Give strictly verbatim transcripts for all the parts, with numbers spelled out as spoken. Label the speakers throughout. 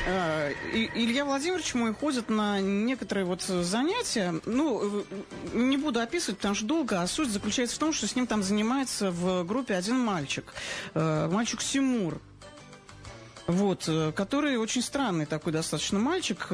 Speaker 1: Илья Владимирович мой ходит на некоторые вот занятия. Ну, не буду описывать, потому что долго. А суть заключается в том, что с ним там занимается в группе один мальчик. Мальчик Тимур. Вот, который очень странный такой достаточно мальчик.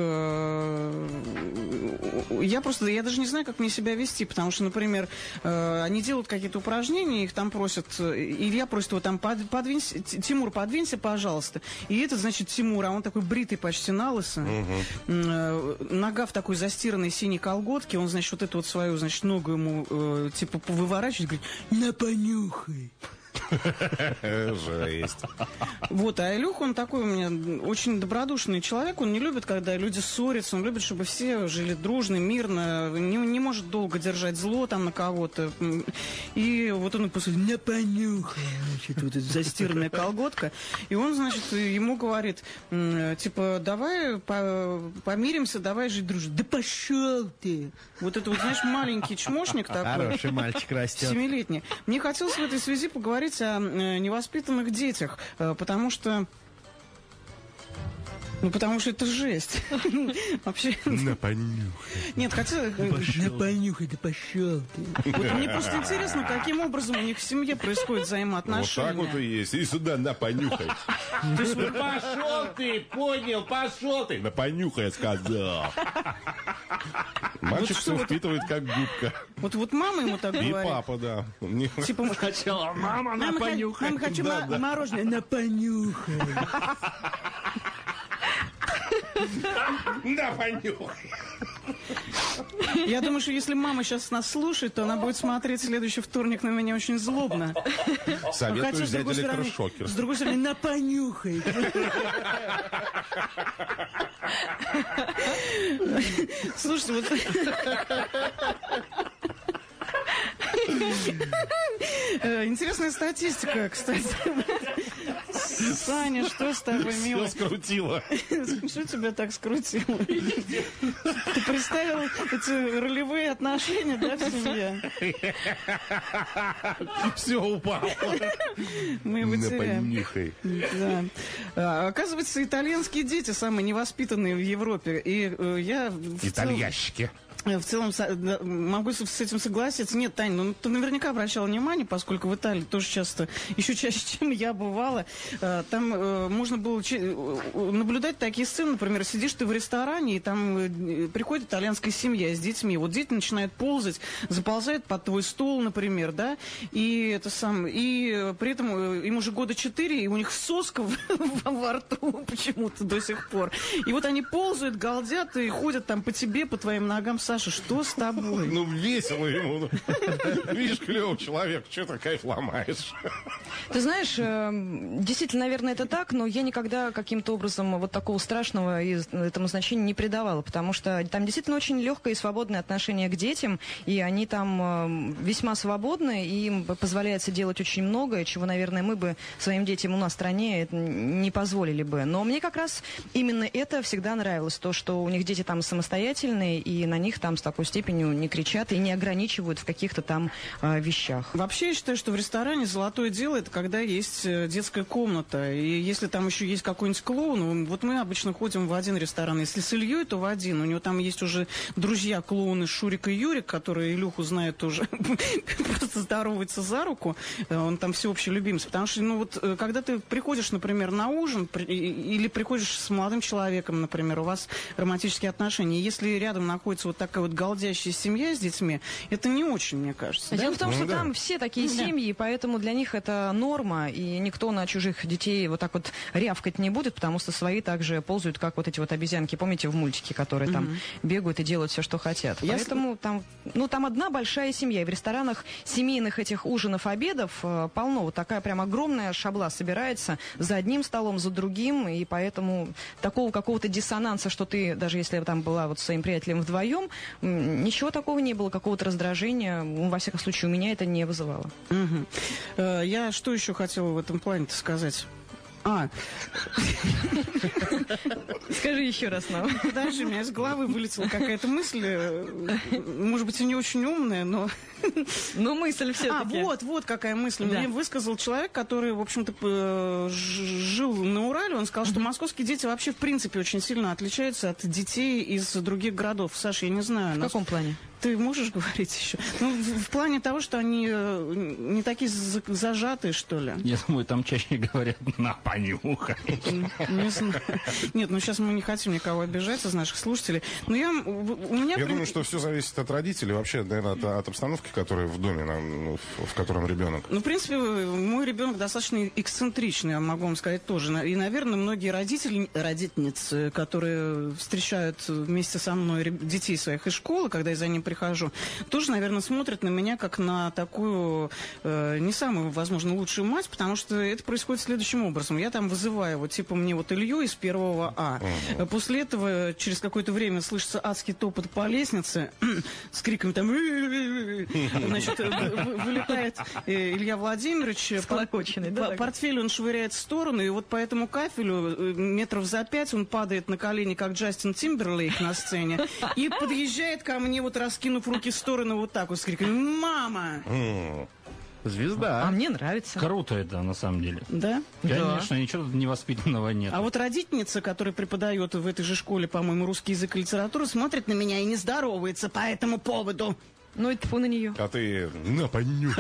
Speaker 1: Я просто, я даже не знаю, как мне себя вести, потому что, например, они делают какие-то упражнения, их там просят, Илья просит его там, подвинься, Тимур, подвинься, пожалуйста. И этот, значит, Тимур, а он такой бритый почти на лысо, угу. Нога в такой застиранной синей колготке, он, значит, вот эту вот свою, значит, ногу ему, типа, выворачивает, говорит, на, понюхай.
Speaker 2: Жесть.
Speaker 1: Вот, а Илюха, он такой у меня очень добродушный человек, он не любит, когда люди ссорятся, он любит, чтобы все жили дружно, мирно, не, не может долго держать зло там на кого-то. И вот он после «не понюхай», значит, вот эта застиранная колготка, и он, значит, ему говорит, типа, давай по помиримся, давай жить дружно. Да пошел ты! Вот это вот, знаешь, маленький чмошник такой.
Speaker 3: Хороший мальчик растет.
Speaker 1: Семилетний. Мне хотелось в этой связи поговорить о э, невоспитанных детях, э, потому что... Ну, потому что это жесть. Вообще...
Speaker 2: На понюхай.
Speaker 1: Нет, хотя...
Speaker 3: На понюхай, да пошел ты.
Speaker 1: Вот мне просто интересно, каким образом у них в семье происходят взаимоотношения.
Speaker 2: Вот так вот и есть. И сюда, на понюхай.
Speaker 1: То есть вот...
Speaker 2: Пошел ты, понял, пошел ты. На понюхай, сказал. Мальчик
Speaker 1: Вот
Speaker 2: все
Speaker 1: что
Speaker 2: впитывает, как губка.
Speaker 1: Вот, вот мама ему так
Speaker 2: И
Speaker 1: говорит.
Speaker 2: папа, да. Не-
Speaker 1: Типа,
Speaker 3: Сначала мама на
Speaker 1: мама,
Speaker 3: понюхай.
Speaker 1: мама, хочу
Speaker 2: Да,
Speaker 1: мо-
Speaker 2: да.
Speaker 1: мороженое, на понюхай.
Speaker 2: Да, понюхай.
Speaker 1: Я думаю, что если мама сейчас нас слушает, то она будет смотреть следующий вторник на меня очень злобно.
Speaker 2: Советую
Speaker 1: Хотя, с
Speaker 2: взять
Speaker 1: другой стороны,
Speaker 2: электрошокер.
Speaker 1: с другой стороны, на понюхай. Слушайте, вот... Э, Интересная статистика, кстати. Саня, что с тобой,
Speaker 2: Все
Speaker 1: милый?
Speaker 2: скрутило.
Speaker 1: Что тебя так скрутило? Ты представил эти ролевые отношения, да, в семье?
Speaker 2: Все упало.
Speaker 1: Мы его
Speaker 2: На
Speaker 1: теряем.
Speaker 2: понюхай.
Speaker 1: Да. А, оказывается, итальянские дети самые невоспитанные в Европе. И э, я... в целом-
Speaker 2: Итальящики.
Speaker 1: В целом со- да, могу с с этим согласиться. Нет, Тань, ну ты наверняка обращала внимание, поскольку в Италии тоже часто, еще чаще, чем я бывала, э, там э, можно было че- э, наблюдать такие сцены, например, сидишь ты в ресторане, и там э, приходит итальянская семья с детьми. Вот дети начинают ползать, заползают под твой стол, например, да, и это сам, и э, при этом э, им уже года четыре, и у них соска в- во рту почему-то до сих пор. И вот они ползают, галдят и ходят там по тебе, по твоим ногам. Саша, что с тобой?
Speaker 2: Ну, весело ему. ну. Видишь, клевый человек, что ты кайф ломаешь?
Speaker 4: Ты знаешь, э, действительно, наверное, это так, но я никогда каким-то образом вот такого страшного из- этому значения не придавала, потому что там действительно очень легкое и свободное отношение к детям, и они там э, весьма свободны, и им позволяется делать очень многое, чего, наверное, мы бы своим детям у нас в стране это не позволили бы. Но мне как раз именно это всегда нравилось, то, что у них дети там самостоятельные, и на них там с такой степенью не кричат и не ограничивают в каких-то там э, вещах.
Speaker 1: Вообще, я считаю, что в ресторане золотое дело — это когда есть э, детская комната. И если там еще есть какой-нибудь клоун, вот мы обычно ходим в один ресторан. Если с Ильей, то в один. У него там есть уже друзья-клоуны Шурик и Юрик, которые Илюху знают уже, просто здороваются за руку. Э, Он там всеобщий любимец. Потому что, ну вот, э, когда ты приходишь, например, на ужин, при- и- или приходишь с молодым человеком, например, у вас романтические отношения, и если рядом находится вот такая вот галдящая семья с детьми, это не очень, мне кажется.
Speaker 4: Дело
Speaker 1: Да?
Speaker 4: в том, что
Speaker 2: Ну да.
Speaker 4: там все такие
Speaker 1: Да.
Speaker 4: семьи, поэтому для них это норма, и никто на чужих детей вот так вот рявкать не будет, потому что свои также ползают, как вот эти вот обезьянки, помните, в мультике, которые там бегают и делают все, что хотят.
Speaker 1: Я с-
Speaker 4: Поэтому там, ну, там одна большая семья, и в ресторанах семейных этих ужинов, обедов э, полно. Вот такая прям огромная шабла собирается за одним столом, за другим, и поэтому такого какого-то диссонанса, что ты, даже если там была вот с своим приятелем вдвоем, м, ничего такого не было, какого-то раздражения, ну, во всяком случае, у меня это не вызывало.
Speaker 1: Мгм. Э, Я что еще хотела в этом плане-то сказать? А,
Speaker 4: Скажи еще раз нам.
Speaker 1: подожди, у меня из головы вылетела какая-то мысль, э, может быть, и не очень умная, но...
Speaker 4: Ну, мысль
Speaker 1: А,
Speaker 4: все-таки.
Speaker 1: вот, вот какая мысль.
Speaker 4: Да.
Speaker 1: Мне высказал человек, который, в общем-то, п- ж- жил на Урале. Он сказал, что московские дети вообще, в принципе, очень сильно отличаются от детей из других городов. Саша, я не знаю.
Speaker 4: В
Speaker 1: нас-
Speaker 4: каком плане?
Speaker 1: Ты можешь говорить еще? Ну, в, в плане того, что они э, не такие за- зажатые, что ли.
Speaker 5: Я думаю, там чаще говорят «на, понюхай».
Speaker 1: Не знаю. Нет, ну сейчас мы не хотим никого обижать из наших слушателей. Но я, в- у меня...
Speaker 2: Я
Speaker 1: при-
Speaker 2: думаю, что все зависит от родителей, вообще, наверное, от, от обстановки, которая в доме, на- ну, в, в котором ребенок.
Speaker 1: Ну, в принципе, мой ребенок достаточно эксцентричный, я могу вам сказать тоже. И, наверное, многие родители, родительницы, которые встречают вместе со мной реб- детей своих из школы, когда я за ним прихожу, тоже, наверное, смотрят на меня как на такую э, не самую, возможно, лучшую мать, потому что это происходит следующим образом. Я там вызываю вот типа мне вот Илью из первого А.
Speaker 2: Ага.
Speaker 1: После этого через какое-то время слышится адский топот по лестнице с криком там значит, вы- вылетает э, Илья Владимирович.
Speaker 4: Всклокоченный, да,
Speaker 1: По-
Speaker 4: такой?
Speaker 1: Портфель он швыряет в сторону, и вот по этому кафелю э, метров за пять он падает на колени, как Джастин Тимберлейк на сцене, и подъезжает ко мне, вот раскинув руки в сторону, вот так вот, с криком «Мама!»
Speaker 2: М.
Speaker 3: Звезда.
Speaker 4: А мне нравится.
Speaker 5: Круто это, на самом деле.
Speaker 1: Да?
Speaker 5: Конечно, ничего тут невоспитанного нет.
Speaker 1: А вот родительница, которая преподает в этой же школе, по-моему, русский язык и литературу, смотрит на меня и не здоровается по этому поводу.
Speaker 4: Ну и тьфу на нее.
Speaker 2: А ты на понюхай.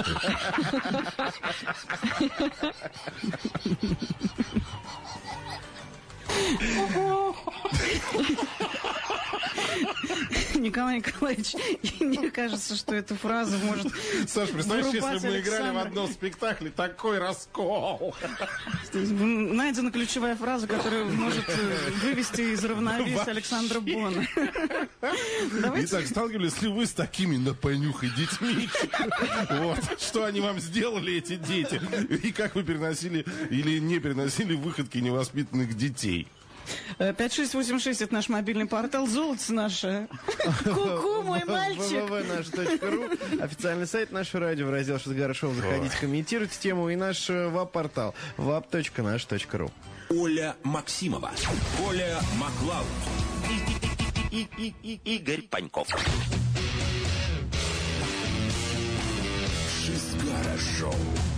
Speaker 1: Николай Николаевич, мне кажется, что эта фраза может...
Speaker 2: Саш, представляешь,
Speaker 1: вырубать
Speaker 2: если бы мы играли в
Speaker 1: Александра.
Speaker 2: одном спектакле, такой раскол.
Speaker 1: Найдена ключевая фраза, которая может э, вывести из равновесия
Speaker 2: Вообще.
Speaker 1: Александра Бона. Давайте...
Speaker 2: Итак, сталкивались ли вы с такими на понюхай детьми? Вот. Что они вам сделали, эти дети? И как вы переносили или не переносили выходки невоспитанных детей?
Speaker 1: пять шесть восемь шесть это наш мобильный портал. Золото наше. Ку-ку, мой мальчик.
Speaker 3: вэ вэ вэ наш точка ру, официальный сайт нашего радио, в раздел «Шизгара Шоу». Заходите, комментируйте тему, и наш э, веб-портал веб точка наш точка ру.
Speaker 6: Оля Максимова, Коля Маклауд и, и, и, и, и Игорь Паньков. Шизгара Шоу.